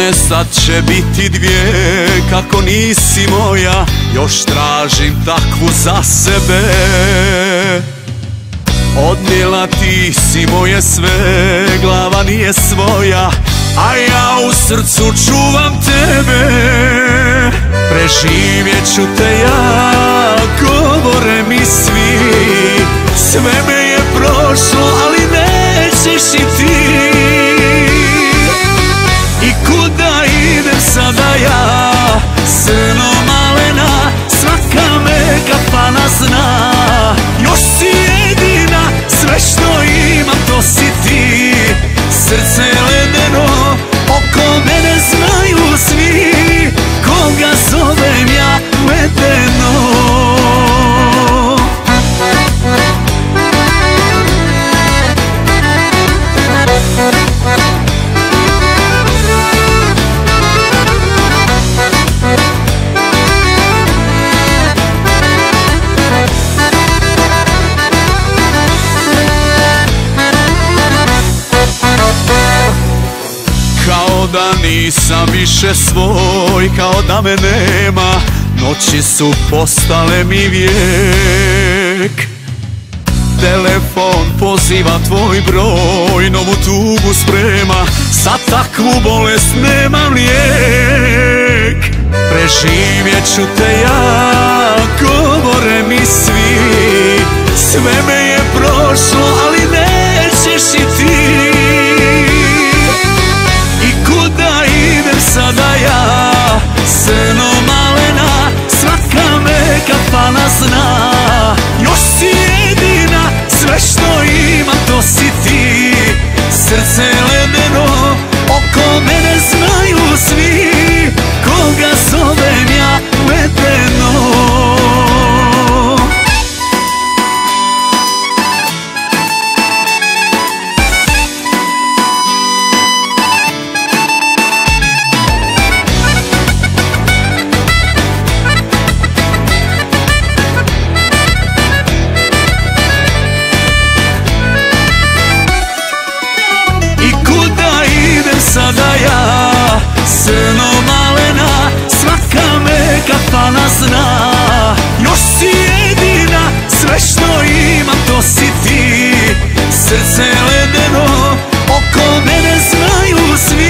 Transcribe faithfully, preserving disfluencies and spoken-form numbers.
godine sad će biti dvije, kako nisi moja, još tražim takvu za sebe. Odnijela ti si moje sve, glava nije svoja, a ja u srcu čuvam tebe. Preživjet ću te ja, govore mi svi, sve me je prošlo, ali nećeš i ti. I kuda idem sada ja, srno malena, svaka me kafana zna. Još si jedina, sve što imam to si ti. Srce ledeno, oko mene znaju svi, koga zovem ja ledeno. Kao da nisam više svoj, kao da me nema, noći su postale mi vijek. Telefon poziva tvoj broj, novu tugu sprema, za takvu bolest nemam lijek. Preživjet ću te ja, govore mi svi, sve me je prošlo, ali nećeš i ti. Sada ja, srno malena, svaka me kafana zna. Još si jedina, sve što imam to si ti. Srce ledeno, oko mene znaju svi, koga zovem ja ledeno. Sada ja, srno malena, svaka me kafana zna. Još si jedina, sve što imam to si ti. Srce ledeno, oko mene znaju svi,